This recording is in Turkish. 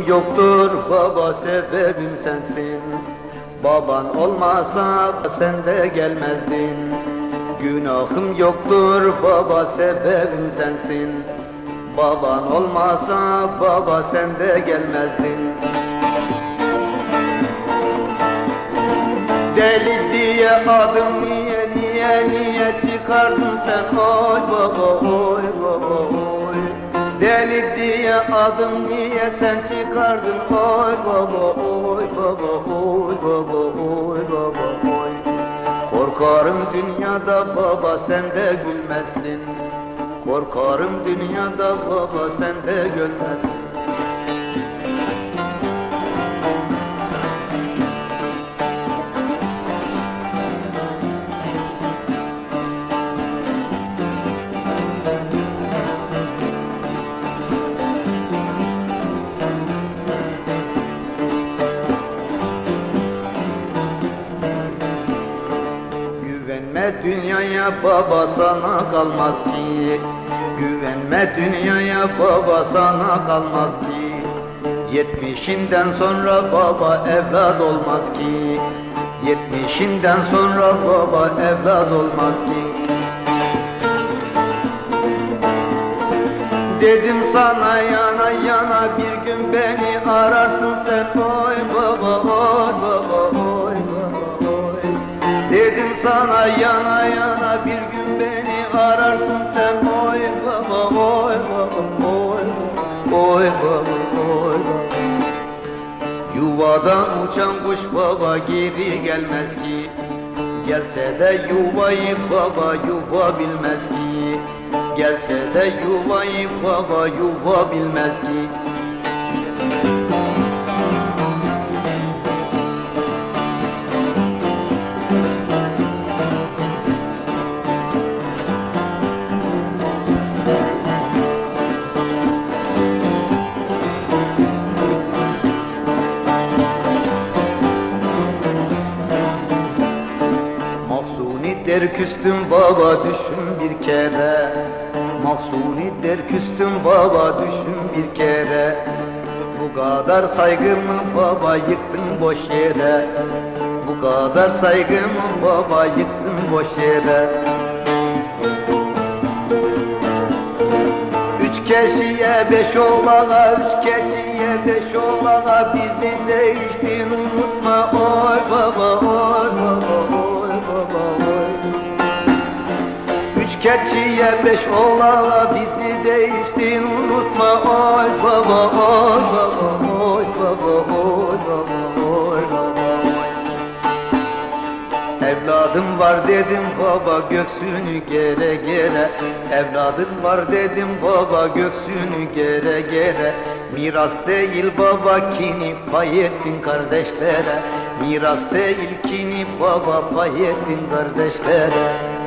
yoktur baba, sebebim sensin. Baban olmasa sen de gelmezdin. Günahım yoktur baba, sebebim sensin. Baban olmasa baba sen de gelmezdin. Deli diye adım niye çıkardın sen, oy baba, oy baba, oy. Deli diye adım niye sen çıkardın, oy baba, oy baba, oy baba, oy baba, oy. Korkarım dünyada baba sen de gülmezsin. Korkarım dünyada baba sen de gülmezsin. Güvenme dünyaya baba, sana kalmaz ki. Güvenme dünyaya baba, sana kalmaz ki. 70'inden sonra baba evlat olmaz ki. 70'inden sonra baba evlat olmaz ki. Dedim sana yana yana bir gün beni ararsın sen, oy baba, oy baba, oy baba, oy. Dedim sana yana yana bir gün beni ararsın sen, oy baba, oy baba, oy baba, oy baba, oy baba. Yuvadan uçan kuş baba geri gelmez ki. Gelse de yuvayı baba yuva bilmez ki. Gelse de yuvayı baba yuva bilmez ki. Der küstüm baba düşün bir kere. Mahsuni der küstüm baba düşün bir kere. Bu kadar saygımı baba yıktın boş yere. Bu kadar saygımı baba yıktın boş yere. 3 keçiye 5 oğlana, 3 keçiye 5 oğlana bizi değiştin unutma, oy baba, oy baba, oy baba, oy. 3 keçiye 5 oğlana bizi değiştin unutma, oy baba, oy baba, oy baba, oy baba, oy baba, oy. Evladım var dedim baba göksünü gere gere. Evladım var dedim baba göksünü gere gere. Miras değil baba kini pay ettin kardeşlere. Miras değil kini baba pay ettin kardeşlere.